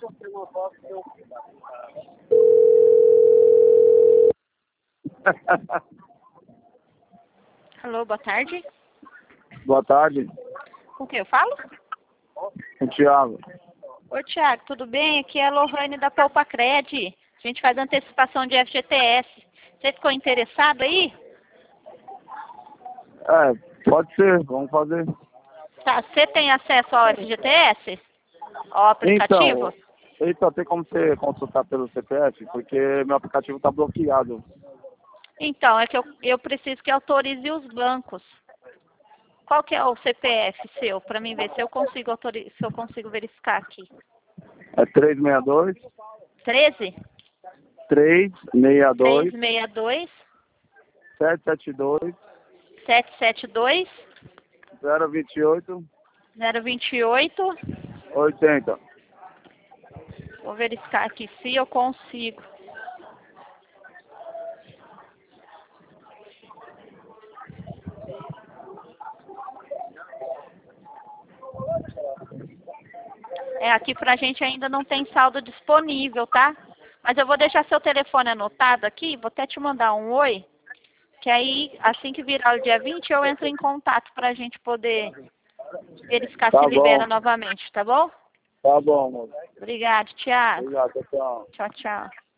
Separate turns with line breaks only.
Alô, boa tarde.
Boa tarde,
Com quem eu falo?
com o Thiago.
Oi, Thiago, tudo bem? Aqui é a Lohane da Poupa Cred. A gente faz antecipação de FGTS. Você ficou interessado aí?
Pode ser, vamos fazer.
Tá, você tem acesso ao FGTS? Ao aplicativo?
Então tem como você consultar pelo CPF? Porque meu aplicativo está bloqueado.
Então, é que eu preciso que autorize os bancos. Qual que é o CPF seu? Para mim ver se eu consigo se eu consigo verificar aqui.
É 362
13?
362
362
772
772
028
028.
80.
Vou verificar aqui se eu consigo. Aqui pra gente ainda não tem saldo disponível, tá? Mas eu vou deixar seu telefone anotado aqui, vou até te mandar um oi, que aí, assim que virar o dia 20, eu entro em contato pra gente poder verificar se libera novamente, tá bom?
Tá bom, moço.
Obrigado, Thiago.
Obrigado, tchau.
Tchau, tchau.